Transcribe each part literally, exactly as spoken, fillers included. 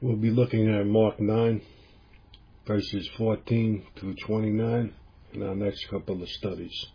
We'll be looking at Mark nine, verses fourteen through twenty-nine in our next couple of studies.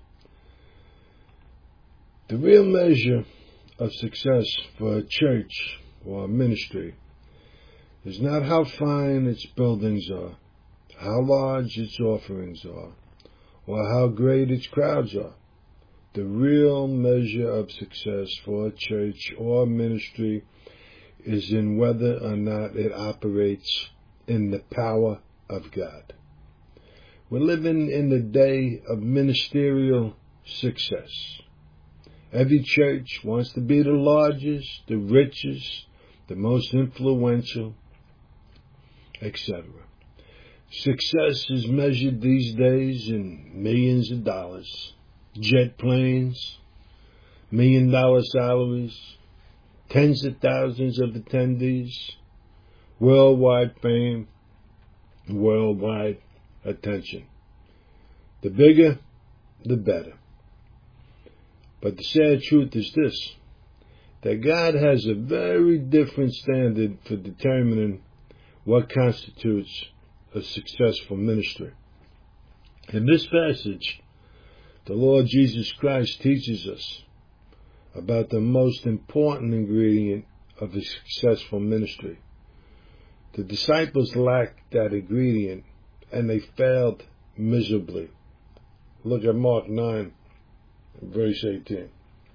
The real measure of success for a church or a ministry is not how fine its buildings are, how large its offerings are, or how great its crowds are. The real measure of success for a church or ministry is in whether or not it operates in the power of God. We're living in the day of ministerial success. Every church wants to be the largest, the richest, the most influential, et cetera. Success is measured these days in millions of dollars, jet planes, million dollar salaries, tens of thousands of attendees, worldwide fame, worldwide attention. The bigger, the better. But the sad truth is this, that God has a very different standard for determining what constitutes a successful ministry. In this passage, the Lord Jesus Christ teaches us about the most important ingredient of a successful ministry. The disciples lacked that ingredient, and they failed miserably. Look at Mark nine, verse eighteen.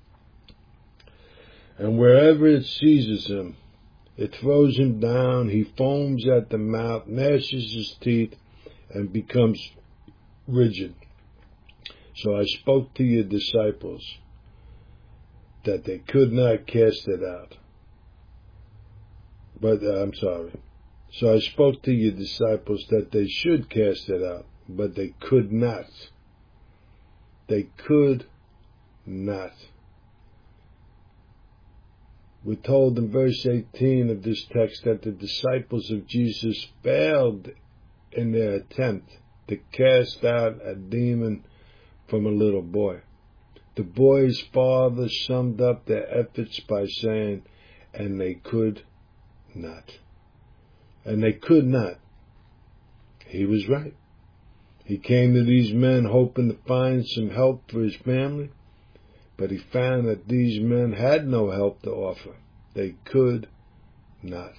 And wherever it seizes him, it throws him down, he foams at the mouth, gnashes his teeth, and becomes rigid. So I spoke to your disciples that they could not cast it out. But, uh, I'm sorry. So I spoke to your disciples that they should cast it out, but they could not. They could not. We're told in verse eighteen of this text that the disciples of Jesus failed in their attempt to cast out a demon from a little boy. The boy's father summed up their efforts by saying, and they could not. And they could not. He was right. He came to these men hoping to find some help for his family, but he found that these men had no help to offer. They could not.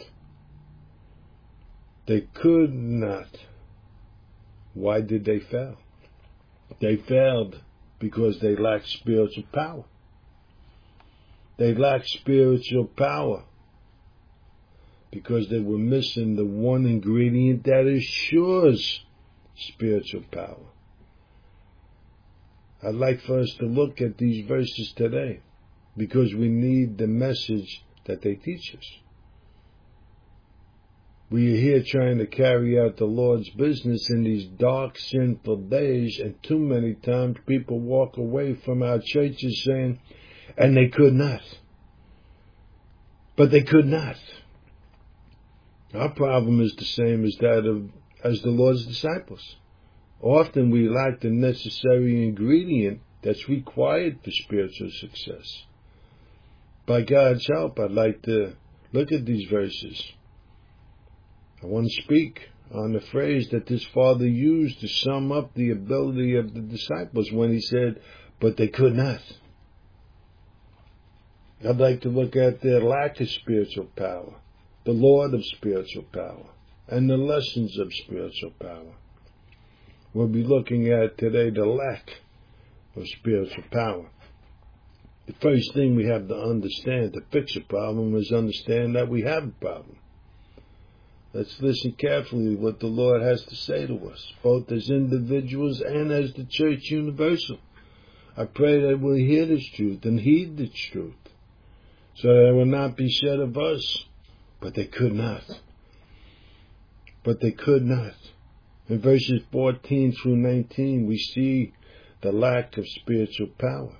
They could not. Why did they fail? They failed because they lacked spiritual power. They lacked spiritual power because they were missing the one ingredient that assures spiritual power. I'd like for us to look at these verses today because we need the message that they teach us. We are here trying to carry out the Lord's business in these dark, sinful days, and too many times people walk away from our churches saying, and they could not. But they could not. Our problem is the same as that of as the Lord's disciples. Often we lack the necessary ingredient that's required for spiritual success. By God's help, I'd like to look at these verses. I want to speak on the phrase that this father used to sum up the ability of the disciples when he said, but they could not. I'd like to look at their lack of spiritual power, the Lord of spiritual power, and the lessons of spiritual power. We'll be looking at today the lack of spiritual power. The first thing we have to understand to fix a problem is understand that we have a problem. Let's listen carefully to what the Lord has to say to us, both as individuals and as the church universal. I pray that we'll hear this truth and heed this truth, so that it will not be said of us, but they could not. But they could not. In verses fourteen through nineteen, we see the lack of spiritual power.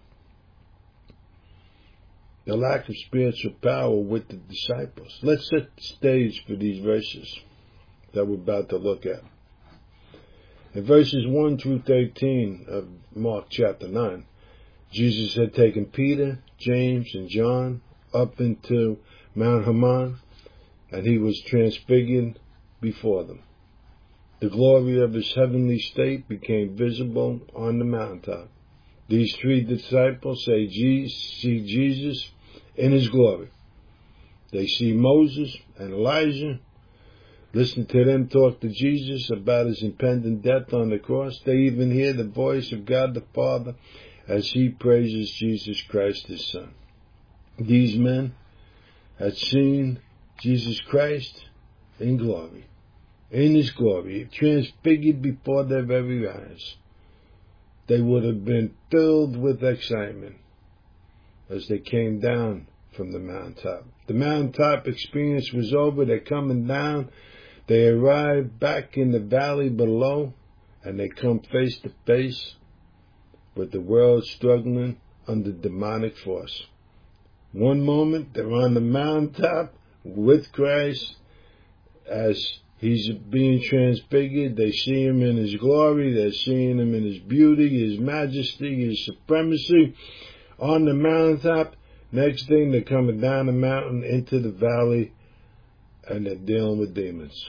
The lack of spiritual power with the disciples. Let's set the stage for these verses that we're about to look at. In verses one through thirteen of Mark chapter nine, Jesus had taken Peter, James, and John up into Mount Hermon, and he was transfigured before them. The glory of his heavenly state became visible on the mountaintop. These three disciples say, see Jesus in his glory. They see Moses and Elijah. Listen to them talk to Jesus about his impending death on the cross. They even hear the voice of God the Father as he praises Jesus Christ, his Son. These men had seen Jesus Christ in glory, in his glory, transfigured before their very eyes. They would have been filled with excitement as they came down from the mountaintop. The mountaintop experience was over. They're coming down. They arrive back in the valley below, and they come face to face with the world struggling under demonic force. One moment, they're on the mountaintop with Christ as he's being transfigured. They see him in his glory. They're seeing him in his beauty, his majesty, his supremacy on the mountaintop. Next thing, they're coming down the mountain into the valley, and they're dealing with demons.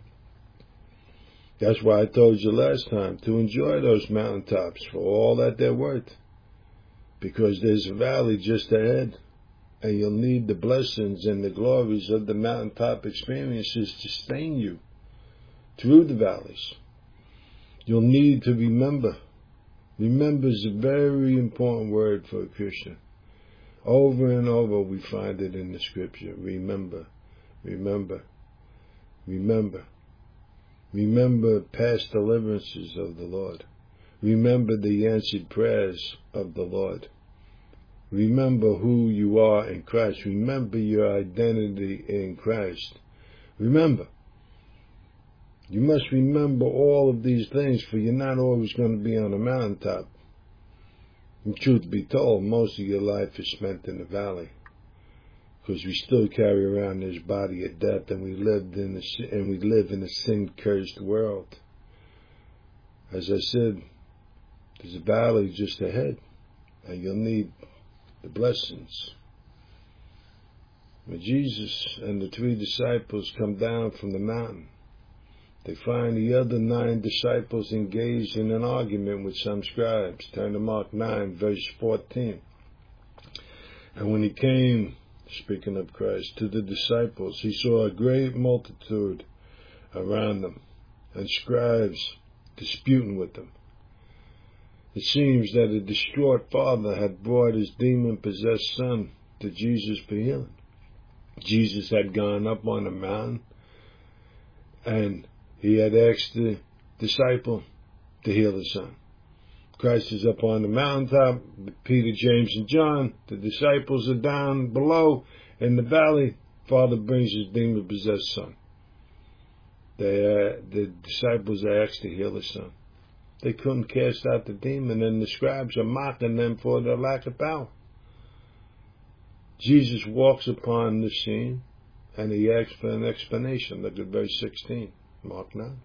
That's why I told you last time to enjoy those mountaintops for all that they're worth, because there's a valley just ahead, and you'll need the blessings and the glories of the mountaintop experiences to sustain you through the valleys. You'll need to remember. Remember is a very important word for a Christian. Over and over we find it in the scripture. Remember, remember, remember. Remember past deliverances of the Lord. Remember the answered prayers of the Lord. Remember who you are in Christ. Remember your identity in Christ. Remember. You must remember all of these things, for you're not always going to be on a mountaintop. And truth be told, most of your life is spent in the valley, because we still carry around this body of death, and we lived in a, and we live in a sin-cursed world. As I said, there's a valley just ahead, and you'll need the blessings. When Jesus and the three disciples come down from the mountain, they find the other nine disciples engaged in an argument with some scribes. Turn to Mark nine, verse fourteen. And when he came, speaking of Christ, to the disciples, he saw a great multitude around them, and scribes disputing with them. It seems that a distraught father had brought his demon-possessed son to Jesus for healing. Jesus had gone up on a mountain, and he had asked the disciple to heal the son. Christ is up on the mountaintop with Peter, James, and John. The disciples are down below in the valley. Father brings his demon-possessed son. They, uh, the disciples are asked to heal the son. They couldn't cast out the demon, and the scribes are mocking them for their lack of power. Jesus walks upon the scene, and he asks for an explanation. Look at verse sixteen, Mark nine.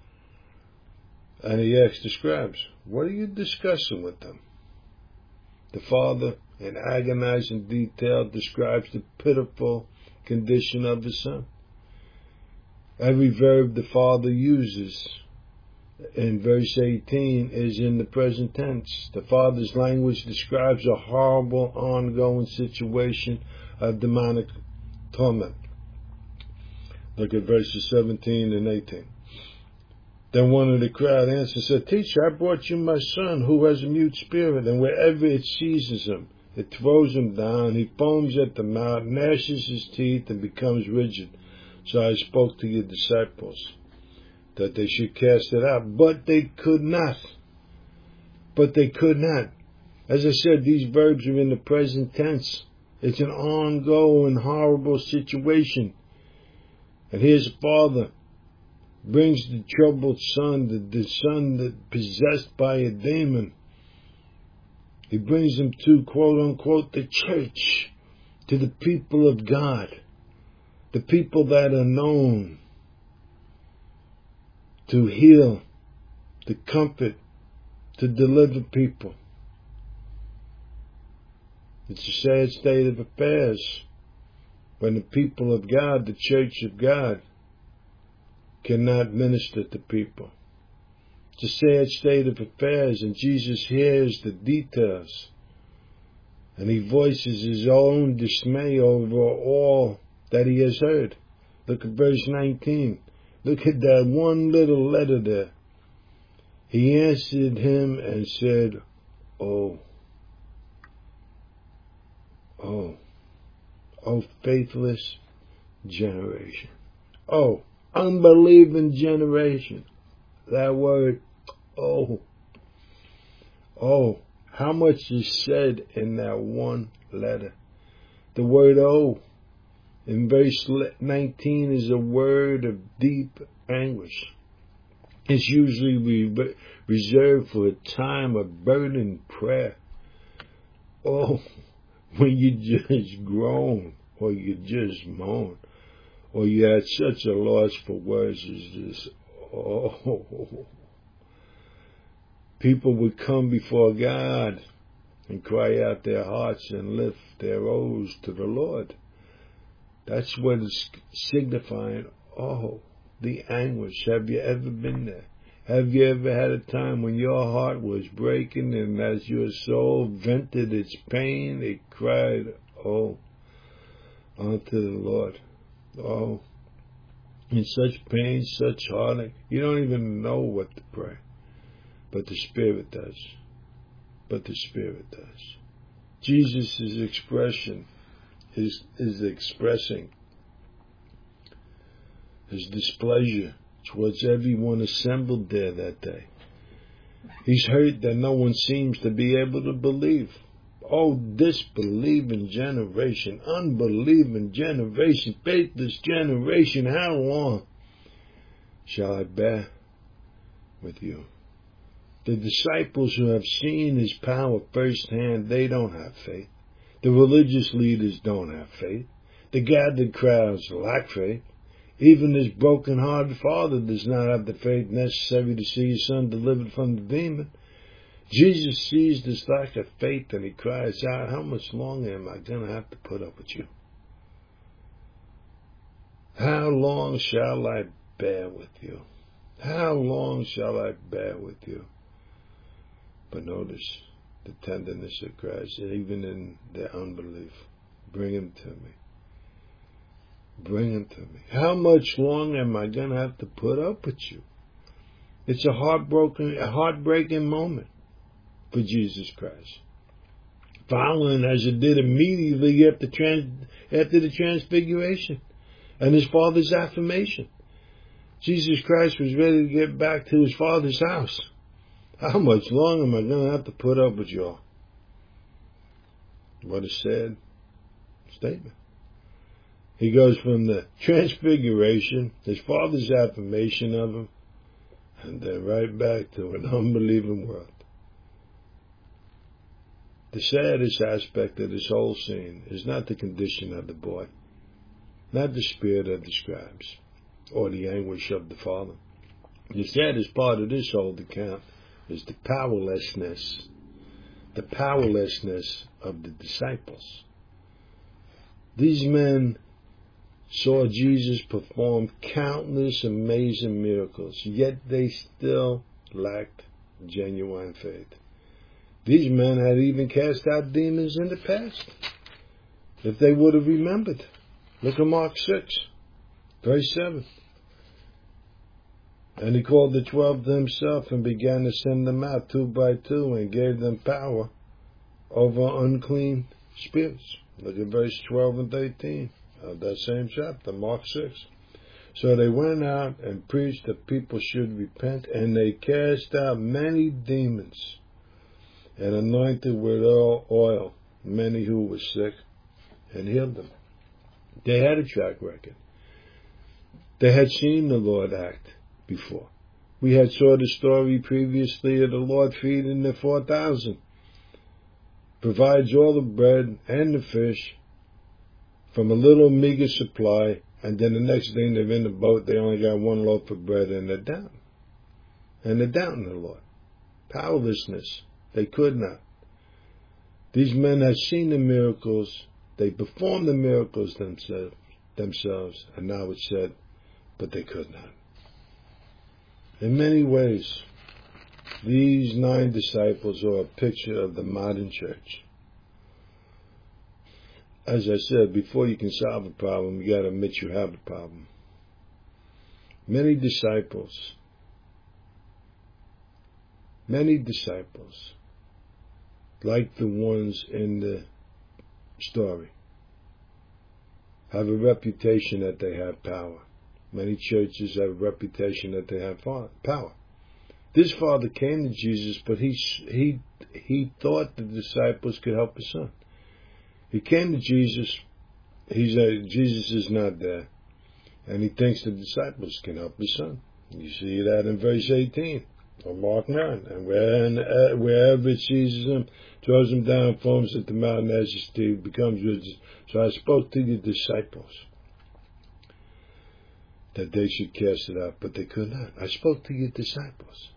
And he asks the scribes, what are you discussing with them? The father, in agonizing detail, describes the pitiful condition of the son. Every verb the father uses in verse eighteen is in the present tense. The father's language describes a horrible, ongoing situation of demonic torment. Look at verses seventeen and eighteen. Then one of the crowd answered and said, Teacher, I brought you my son who has a mute spirit, and wherever it seizes him, it throws him down. He foams at the mouth, gnashes his teeth, and becomes rigid. So I spoke to your disciples that they should cast it out, but they could not. But they could not. As I said, these verbs are in the present tense. It's an ongoing, horrible situation. And here's a father brings the troubled son, the, the son that possessed by a demon. He brings him to, quote unquote, the church, to the people of God, the people that are known to heal, to comfort, to deliver people. It's a sad state of affairs when the people of God, the church of God, cannot minister to people. It's a sad state of affairs, and Jesus hears the details, and he voices his own dismay over all that he has heard. Look at verse nineteen. Look at that one little letter there. He answered him and said, Oh, oh, oh, faithless generation. Oh, unbelieving generation. That word, oh, oh, how much is said in that one letter. The word oh in verse nineteen is a word of deep anguish. It's usually re- reserved for a time of burning prayer. Oh, when you just groan, or you just moan, or you had such a loss for words as this. Oh, people would come before God and cry out their hearts and lift their O's to the Lord. That's what it's signifying. Oh, the anguish. Have you ever been there? Have you ever had a time when your heart was breaking, and as your soul vented its pain, it cried, oh, unto the Lord. Oh, in such pain, such heartache, you don't even know what to pray. But the Spirit does. But the Spirit does. Jesus' expression is, is expressing his displeasure towards everyone assembled there that day. He's hurt that no one seems to be able to believe. Oh, disbelieving generation, unbelieving generation, faithless generation, how long shall I bear with you? The disciples who have seen his power firsthand, they don't have faith. The religious leaders don't have faith. The gathered crowds lack faith. Even this broken-hearted father does not have the faith necessary to see his son delivered from the demon. Jesus sees this lack of faith and he cries out, how much longer am I going to have to put up with you? How long shall I bear with you? How long shall I bear with you? But notice the tenderness of Christ, even in their unbelief. Bring him to me. Bring him to me. How much longer am I going to have to put up with you? It's a heartbroken, a heartbreaking moment for Jesus Christ. Following as it did immediately after, trans, after the transfiguration and his Father's affirmation. Jesus Christ was ready to get back to his Father's house. How much longer am I going to have to put up with y'all? What a sad statement. He goes from the transfiguration, his Father's affirmation of him, and then right back to an unbelieving world. The saddest aspect of this whole scene is not the condition of the boy, not the spirit of the scribes, or the anguish of the father. The saddest part of this whole account is the powerlessness, the powerlessness of the disciples. These men saw Jesus perform countless amazing miracles, yet they still lacked genuine faith. These men had even cast out demons in the past, if they would have remembered. Look at Mark six, verse seven. And he called the twelve to himself and began to send them out two by two and gave them power over unclean spirits. Look at verse twelve and thirteen of that same chapter, Mark six. So they went out and preached that people should repent, and they cast out many demons and anointed with oil many who were sick and healed them. They had a track record. They had seen the Lord act before. We had saw the story previously of the Lord feeding the four thousand. Provides all the bread and the fish from a little meager supply, and then the next thing they're in the boat, they only got one loaf of bread and they're down. And they're doubting the Lord. Powerlessness. They could not. These men had seen the miracles. They performed the miracles themselves, themselves, and now it said, but they could not. In many ways, these nine disciples are a picture of the modern church. As I said, before you can solve a problem, you got to admit you have a problem. Many disciples, many disciples, like the ones in the story, have a reputation that they have power. Many churches have a reputation that they have power. This father came to Jesus, but he he he thought the disciples could help his son. He came to Jesus. He's a, Jesus is not there, and he thinks the disciples can help his son. You see that in verse eighteen of Mark nine. And when, uh, wherever it seizes him, throws him down, foams at the mountain as his teeth, becomes rigid. So I spoke to the disciples that they should cast it out, but they could not. I spoke to your disciples.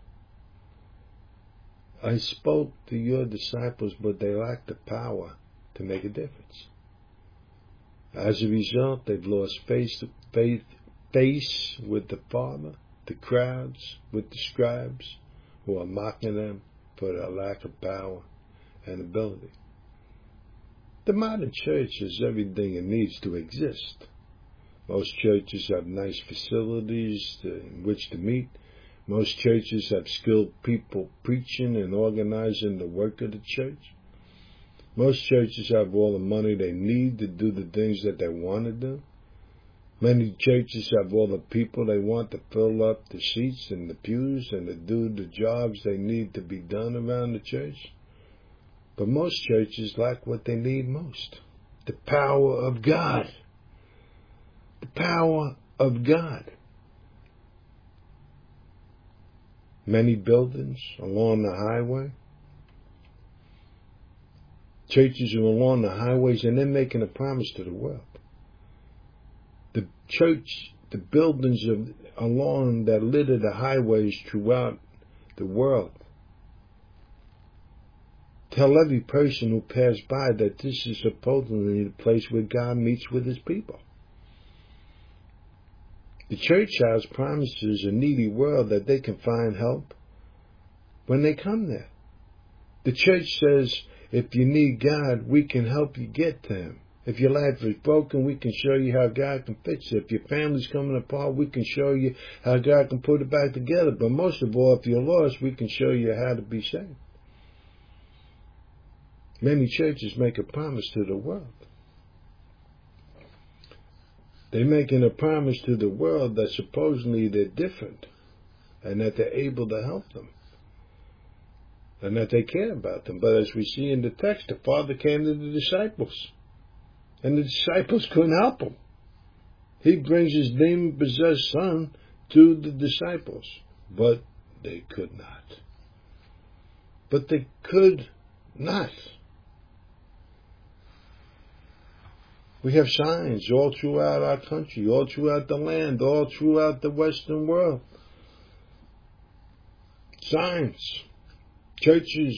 I spoke to your disciples, but they lacked the power to make a difference. As a result, they've lost face to face, face with the Father, the crowds, with the scribes, who are mocking them for their lack of power and ability. The modern church has everything it needs to exist. Most churches have nice facilities to, in which to meet. Most churches have skilled people preaching and organizing the work of the church. Most churches have all the money they need to do the things that they want to do. Many churches have all the people they want to fill up the seats and the pews and to do the jobs they need to be done around the church. But most churches lack what they need most: the power of God. The power of God. Many buildings along the highway. Churches are along the highways, and they're making a promise to the world. The church, the buildings of, along that litter the highways throughout the world, tell every person who passed by that this is supposedly the place where God meets with his people. The church house promises a needy world that they can find help when they come there. The church says, if you need God, we can help you get to him. If your life is broken, we can show you how God can fix it. If your family's coming apart, we can show you how God can put it back together. But most of all, if you're lost, we can show you how to be saved. Many churches make a promise to the world. They're making a promise to the world that supposedly they're different and that they're able to help them and that they care about them. But as we see in the text, the Father came to the disciples, and the disciples couldn't help him. He brings his demon-possessed son to the disciples, but they could not. But they could not. We have signs all throughout our country, all throughout the land, all throughout the Western world. Signs. Churches.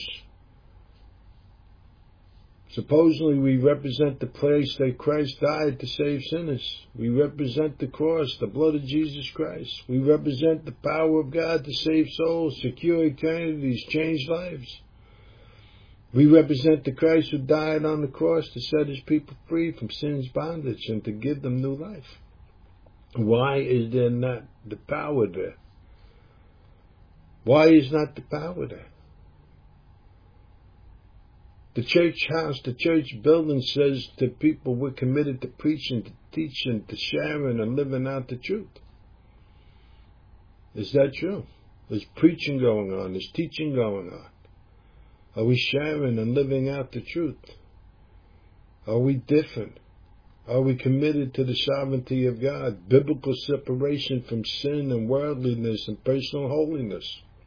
Supposedly we represent the place that Christ died to save sinners. We represent the cross, the blood of Jesus Christ. We represent the power of God to save souls, secure eternities, change lives. We represent the Christ who died on the cross to set his people free from sin's bondage and to give them new life. Why is there not the power there? Why is not the power there? The church house, the church building says to people, we're committed to preaching, to teaching, to sharing, and living out the truth. Is that true? There's preaching going on. There's teaching going on. Are we sharing and living out the truth? Are we different? Are we committed to the sovereignty of God, biblical separation from sin and worldliness and personal holiness?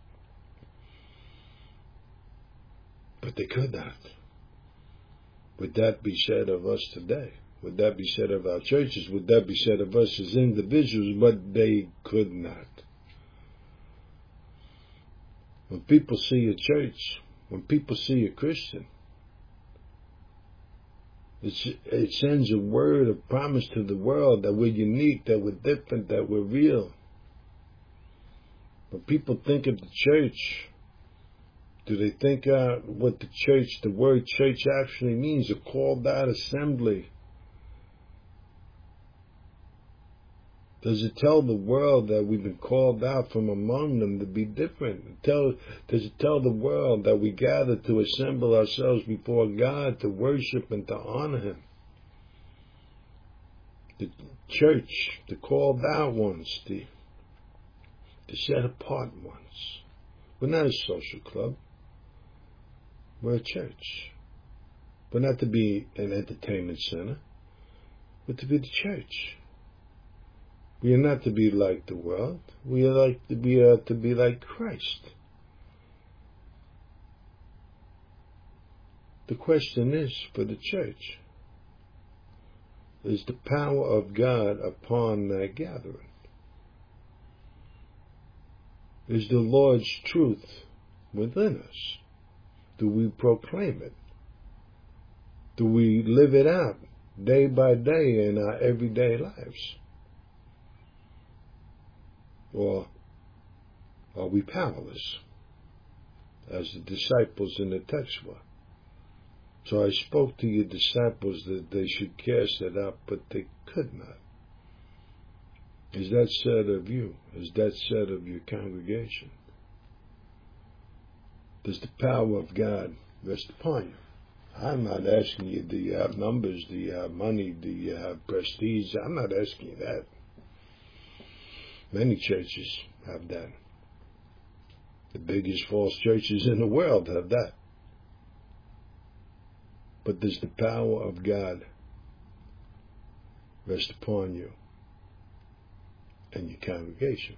But they could not. Would that be said of us today? Would that be said of our churches? Would that be said of us as individuals? But they could not. When people see a church, when people see a Christian, It's, it sends a word of promise to the world that we're unique, that we're different, that we're real. When people think of the church, do they think uh, what the church, the word church actually means? A called out assembly. Does it tell the world that we've been called out from among them to be different? Tell, does it tell the world that we gather to assemble ourselves before God to worship and to honor Him? The church, the called out ones, the, the set apart ones. We're not a social club. We're a church. We're not to be an entertainment center. We're to be the church. We are not to be like the world. We are like to be, uh, to be like Christ. The question is for the church, is the power of God upon that gathering? Is the Lord's truth within us? Do we proclaim it? Do we live it out day by day in our everyday lives? Or are we powerless, as the disciples in the text were? So I spoke to your disciples that they should cast it out, but they could not. Is that said of you? Is that said of your congregation? Does the power of God rest upon you? I'm not asking you, do you have numbers? Do you have money? Do you have prestige? I'm not asking you that. Many churches have that. The biggest false churches in the world have that. But does the power of God rest upon you and your congregation?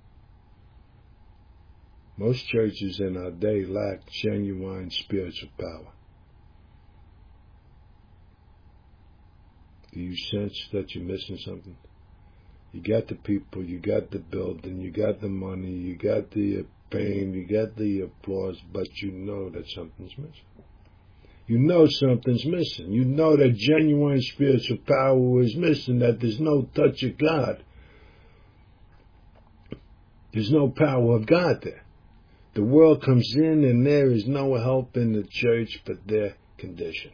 Most churches in our day lack genuine spiritual power. Do you sense that you're missing something? You got the people, you got the building, you got the money, you got the fame, you got the applause, but you know that something's missing. You know something's missing. You know that genuine spiritual power is missing, that there's no touch of God. There's no power of God there. The world comes in and there is no help in the church but their condition.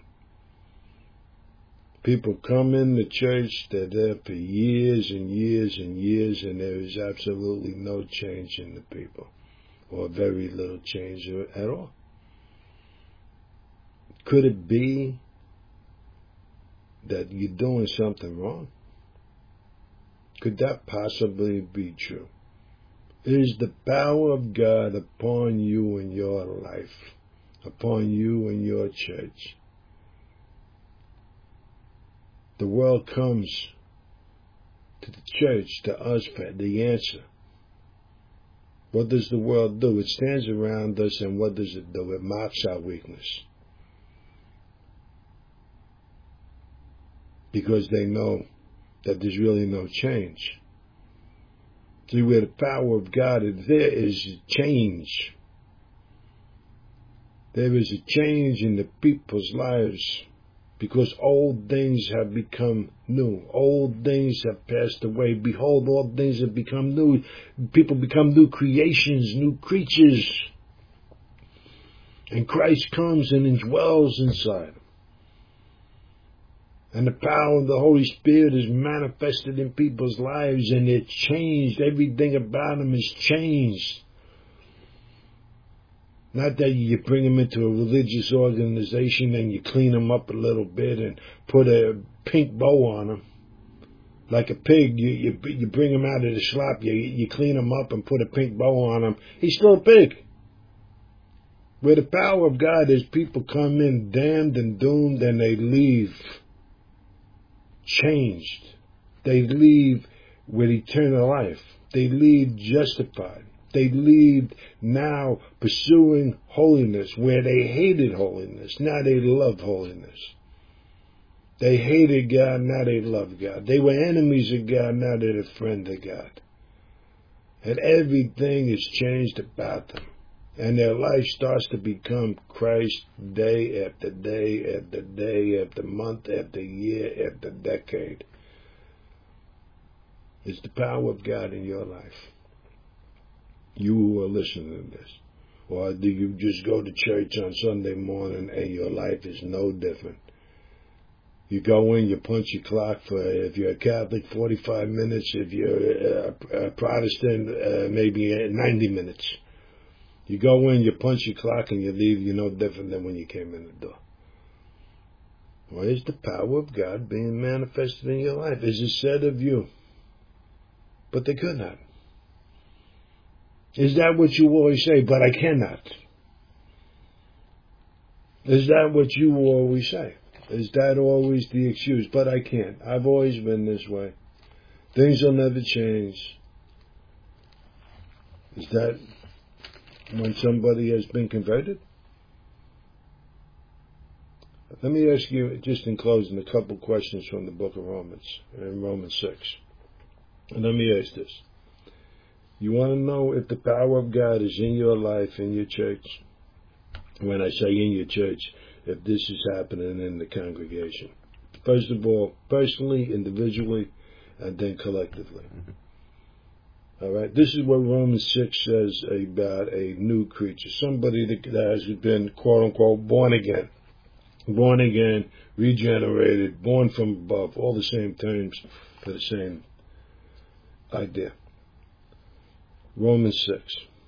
People come in the church, they're there for years and years and years, and there is absolutely no change in the people, or very little change at all. Could it be that you're doing something wrong? Could that possibly be true? Is the power of God upon you in your life, upon you in your church? The world comes to the church, to us, for the answer. What does the world do? It stands around us, and what does it do? It mocks our weakness. Because they know that there's really no change. See, where the power of God is, there is change. There is a change in the people's lives. Because old things have become new. Old things have passed away. Behold, all things have become new. People become new creations, new creatures. And Christ comes and indwells inside them. And the power of the Holy Spirit is manifested in people's lives, and it's changed. Everything about them is changed. Not that you bring them into a religious organization and you clean them up a little bit and put a pink bow on them. Like a pig, you, you, you bring him out of the slop, you, you clean him up and put a pink bow on him. He's still a pig. Where the power of God is, people come in damned and doomed, and they leave changed. They leave with eternal life. They leave justified. They leave now pursuing holiness where they hated holiness. Now they love holiness. They hated God, now they love God. They were enemies of God, now they're a friend of God. And everything is changed about them. And their life starts to become Christ day after day after day after month after year after decade. It's the power of God in your life. You who are listening to this. Or do you just go to church on Sunday morning and your life is no different? You go in, you punch your clock for, if you're a Catholic, forty-five minutes. If you're a, a Protestant, uh, maybe ninety minutes. You go in, you punch your clock, and you leave, you're no different than when you came in the door. Well, is the power of God being manifested in your life? Is it said of you? But they could not. Is that what you always say? But I cannot. Is that what you always say? Is that always the excuse? But I can't. I've always been this way. Things will never change. Is that when somebody has been converted? Let me ask you, just in closing, a couple questions from the book of Romans, in Romans six. And let me ask this. You want to know if the power of God is in your life, in your church? When I say in your church, if this is happening in the congregation. First of all, personally, individually, and then collectively. Mm-hmm. All right? This is what Romans six says about a new creature. Somebody that has been, quote unquote, born again. Born again, regenerated, born from above. All the same terms for the same idea. Romans six.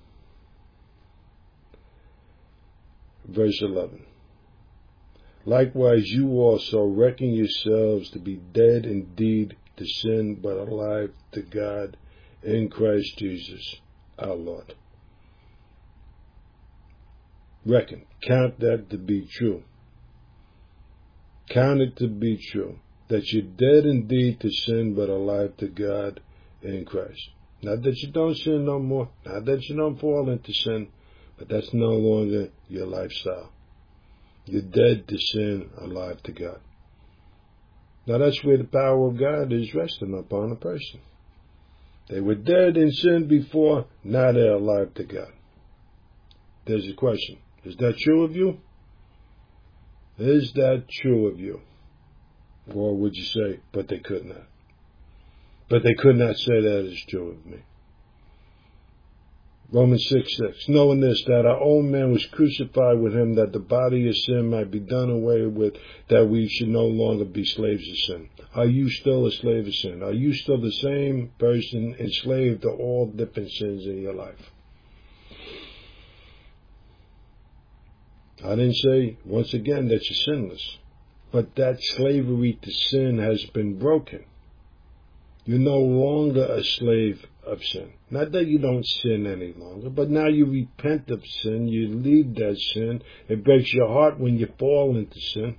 Verse eleven. Likewise, you also reckon yourselves to be dead indeed to sin, but alive to God in Christ Jesus our Lord. Reckon. Count that to be true. Count it to be true. That you're dead indeed to sin, but alive to God in Christ. Not that you don't sin no more. Not that you don't fall into sin. But that's no longer your lifestyle. You're dead to sin, alive to God. Now that's where the power of God is resting upon a person. They were dead in sin before, now they're alive to God. There's a question. Is that true of you? Is that true of you? Or would you say, but they could not? But they could not say that is true of me. Romans six six, knowing this, that our old man was crucified with him, that the body of sin might be done away with, that we should no longer be slaves of sin. Are you still a slave of sin? Are you still the same person enslaved to all different sins in your life? I didn't say, once again, that you're sinless, but that slavery to sin has been broken. You're no longer a slave of sin. Not that you don't sin any longer, but now you repent of sin, you leave that sin. It breaks your heart when you fall into sin.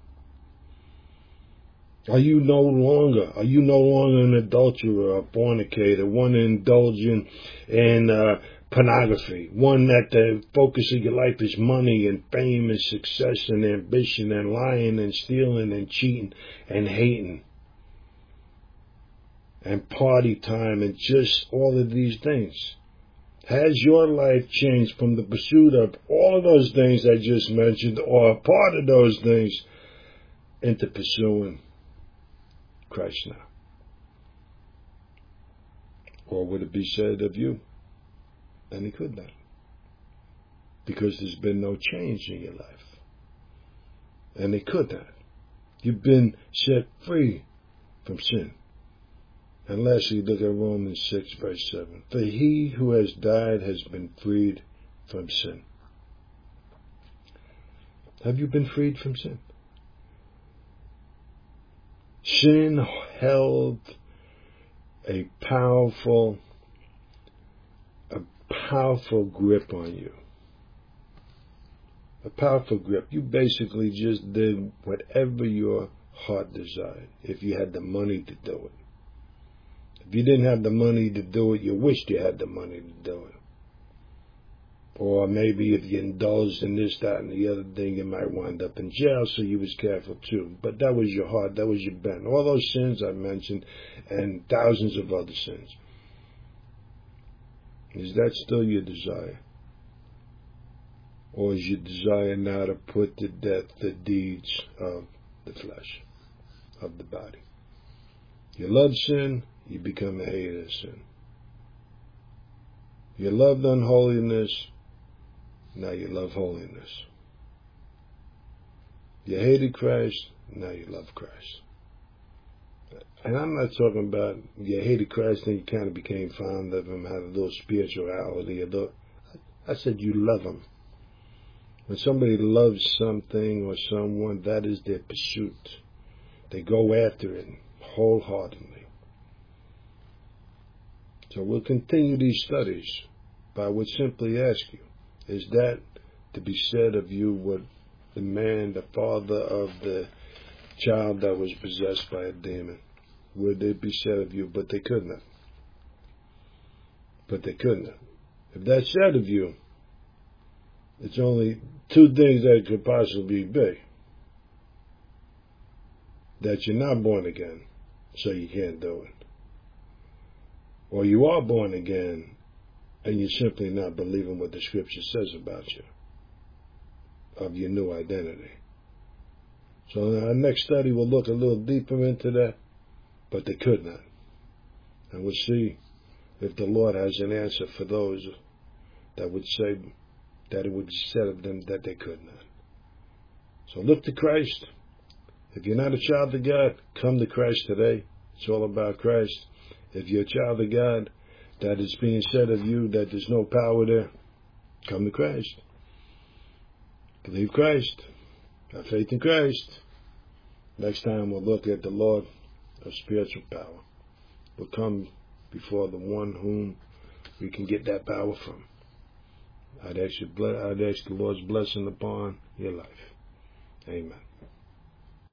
Are you no longer, are you no longer an adulterer, a fornicator, one indulging in uh, pornography, one that the focus of your life is money and fame and success and ambition and lying and stealing and cheating and hating? And party time and just all of these things. Has your life changed from the pursuit of all of those things I just mentioned, or a part of those things, into pursuing Christ now? Or would it be said of you? And he could not. Because there's been no change in your life. And he could not. You've been set free from sin. And lastly, look at Romans six, verse seven. For he who has died has been freed from sin. Have you been freed from sin? Sin held a powerful, a powerful grip on you. A powerful grip. You basically just did whatever your heart desired, if you had the money to do it. If you didn't have the money to do it, you wished you had the money to do it. Or maybe if you indulged in this, that, and the other thing, you might wind up in jail, so you was careful too. But that was your heart, that was your bent. All those sins I mentioned, and thousands of other sins. Is that still your desire? Or is your desire now to put to death the deeds of the flesh, of the body? You love sin, you become a hater of sin. You loved unholiness, now you love holiness. You hated Christ, now you love Christ. And I'm not talking about you hated Christ and you kind of became fond of him, had a little spirituality. I said you love him. When somebody loves something or someone, that is their pursuit. They go after it wholeheartedly. So we'll continue these studies, but I would simply ask you, is that to be said of you what the man, the father of the child that was possessed by a demon, would it be said of you? But they could not. But they could not. If that's said of you, it's only two things that it could possibly be. That you're not born again, so you can't do it. Or you are born again, and you're simply not believing what the Scripture says about you, of your new identity. So in our next study, we'll look a little deeper into that, but they could not. And we'll see if the Lord has an answer for those that would say that it would be said of them that they could not. So look to Christ. If you're not a child of God, come to Christ today. It's all about Christ. If you're a child of God, that is being said of you that there's no power there, come to Christ. Believe Christ. Have faith in Christ. Next time we'll look at the Lord of spiritual power. We'll come before the one whom we can get that power from. I'd ask, you, I'd ask the Lord's blessing upon your life. Amen.